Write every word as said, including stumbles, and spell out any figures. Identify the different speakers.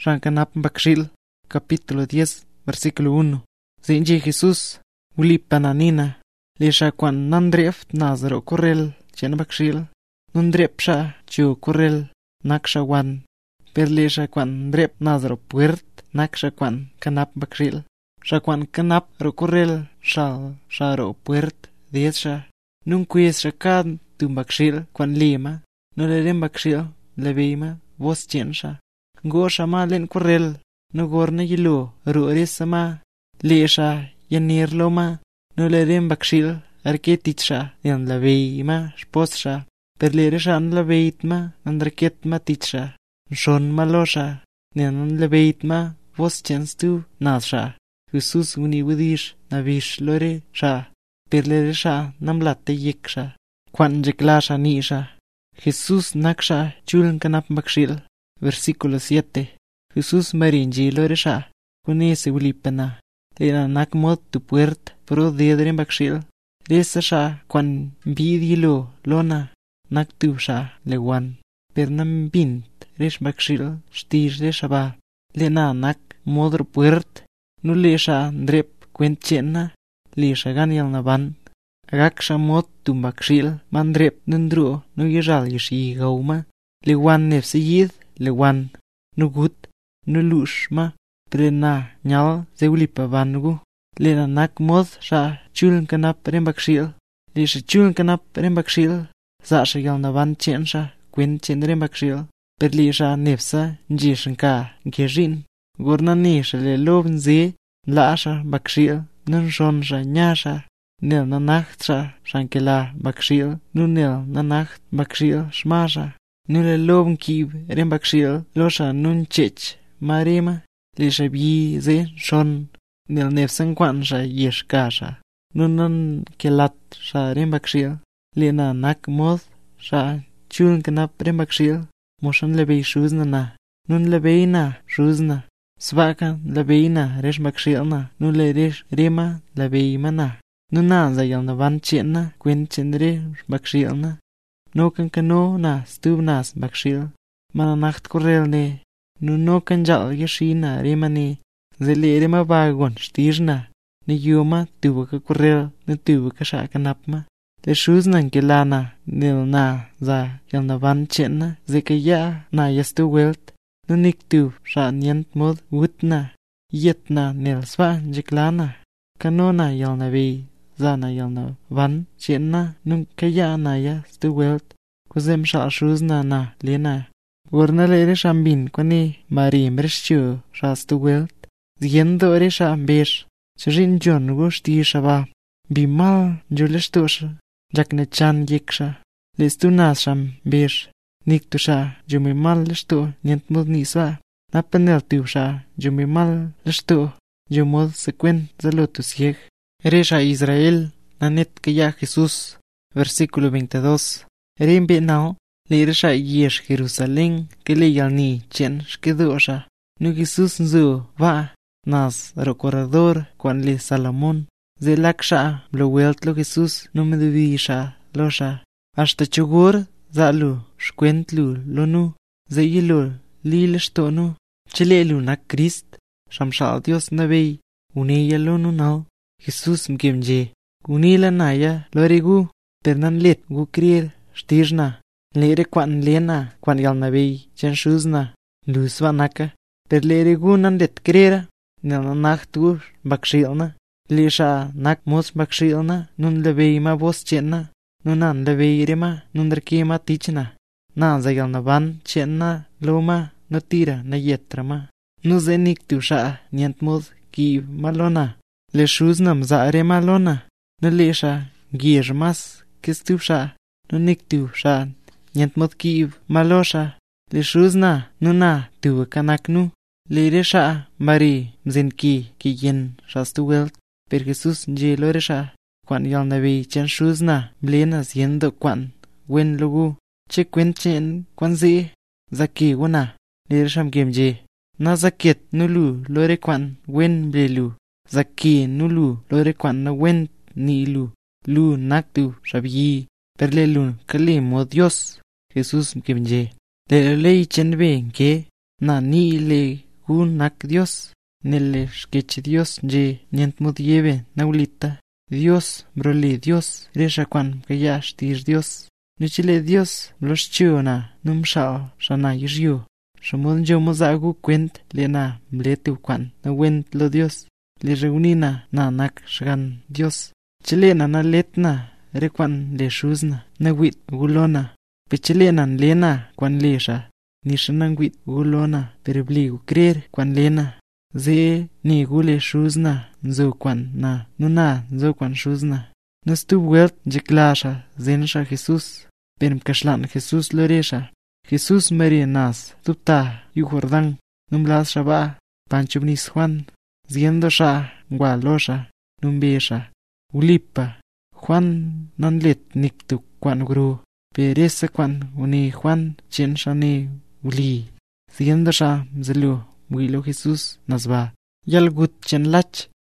Speaker 1: Rancanap Bakshil, capítulo diez, versículo uno. Zinji Jesús, Ulipananina, Lisha Kwan Nandreft Nazaro Correl, Chen Bakshil, Nundrepsha, Chu Correl, Naksha Wan, Perlisha Kwan Drep Nazaro Puert, Naksha Kwan Kanap Bakshil, Shakwan Kanap Rocorrel, Shal, Sharo Puert, Diesha, Nunquies Shakad, Tumbakshil, Kwan Lima, Noleren Bakshil, Levima, Vos Chensha. Go shama len correl, no gorne yilo, ruorisama, leesha, yanir loma, no lerem bakshil, arketicha, yan la veima, sposha, per lereshan la veitma, andraketma ticha, shon malosha, nan la veitma, vos chenstu, nasha, Jesús uniwidish, navish lore, sha, per leresha, namlate yiksha, kwan jeklasha nisha, Jesús naksha, chuln kanap bakshil. Versículo siete. Jesús marinji loresha, kunese ulipana, lena nakmod tu puert, pro dedren bakshil, resasha, kwan bidilo, lona, naktusha, lewan, pernam bint, resh bakshil, stir reshaba, lena nak, modro puert, nulesha, drep, quenchena, lesha ganiel navan, agaksha mod tu bakshil, mandrep nundro, nuyajal yeshi gauma, lewan nefsiyid, Lewan, nugut, nulushma, prena, nyal, zeulipa vangu, lena nak mod, sha, chuln kanap rembakshil, lesha chuln kanap rembakshil, zasha yal navan chensha, quen chen rembakshil, per lesha nefsa, njeshanka, gejin, gorna nesha le lovn ze, lasha bakshil, nunshonsha nyasha, nel nanachtsa, shankela bakshil, nunel nanacht bakshil, shmasha. Nule lobn kib rembakshil losha nun chech marema lesha bi ze shon nel nefsan kwansha yeshkasha nunan kelat sha rembakshil lena nak mod sha chuln kanap rembakshil moshan lebei shuzna na nun lebei na shuzna svaka lebei na rembakshil na nule resh rema lebei mana nuna zayal na van chena quen chenre bakshil na no kan kano na stub nas bakshil, mana nacht correl ne, nu no kan jal yashina remane, zele rema vagon stirna, ne yoma tuwa ka correl, ne tuwa ka shaka napma, le shuz nan kelana, nil na za yal na van chenna, zeka ya na yastu welt, nu nik tu sha nyant mod wutna, yet na nil sva jiklana, kano na yal na vei. Zana yalna van chenna nun kaya na ya stu welt kozem sha shuzna na lena gorna le shambin kone mari mrshchu sha stu welt ziendo re shambesh chrin jon goshti shaba bimal juleshtosh jakne chan yeksha lestu nas shambesh niktusha jumimal lesto nient mod niswa napenel tusha jumimal lesto jumod sekwen zalotus yek Eresha Israel, nanet que ya Jesús, versículo veintidós. Rembe nao, le eresha yesh Jerusalén, que le yalni chen shkedosha. Nu Jesús nzu va, nas rocorredor, cuan le Salomón. Ze laksha, blo welt lo Jesús, no me debisha, losha. Hasta chugur, zalu, shkwentlu, lonu, ze yilu, lilestonu. Chelelu na Christ, shamshal Dios nabei, uneya lonu nao. Jesús mkemje, kunila naya, lorigu, pernan let gu krier, stirna, lere kwan lena, kwan yal nabei, chen shuzna, lusva naka, per lere gu nan let krera, nel nacht gu bakshilna, lesha nak mos bakshilna, nun lebei ma vos chenna, nunan lebei rema, nun rekema tichna, nan za yal navan chenna, loma, no tira, na yetrama, nu zenik tu sha, nient mod, ki malona. Le shuznam za rema lona, no lesha, gir mas, kistupsha, no niktu sha, nyent mod kiv, malosha, le shuzna, no na, tu kanaknu, le resha, mari, mzinki, ki yen, shastu welt, per Jesús nje lo resha, kwan yal navi chen shuzna, blena ziendo kwan, wen logu, che kwen chen, kwan zi, zaki wana, le resham gemje, na zaket nulu, lore kwan, wen blelu. Zaki nulu lore kwan na wen ni lu lu naktu shabi perle lu kale mo Dios Jesús mkemje le lei chenbe ke na ni le gun nak Dios, nelle sketch Dios je nient mud yeve naulita. Dios broli Dios resha kwan kaya shtir Dios. Nuchile Dios los chiona num shao shana yishyo. Shamon yo mozagu kwent lena mlete kwan na went lo Dios. Le reunina na nak shagan Dios. Chilena na letna rekwan le shuzna na wit gulona. Pechilena lena kwan lesha. Nishanangwit gulona perbligu creer kwan lena. Ze ni gule shuzna nzo kwan na nuna nzo kwan shuzna. Nastub welt jeklasha zensha Jesus. Perm kashlan Jesus loresha. Jesus Maria nas tupta yu Jordán numblas shaba panchubnis Juan. Ziendo sha gualosha numbesha. Ulipa Juan nanlet niktu kwan gru. Peresa kwan uni Juan chensha ni uli. Ziendo sha mzelu wilo Jesus nasba. Yalgut chen lach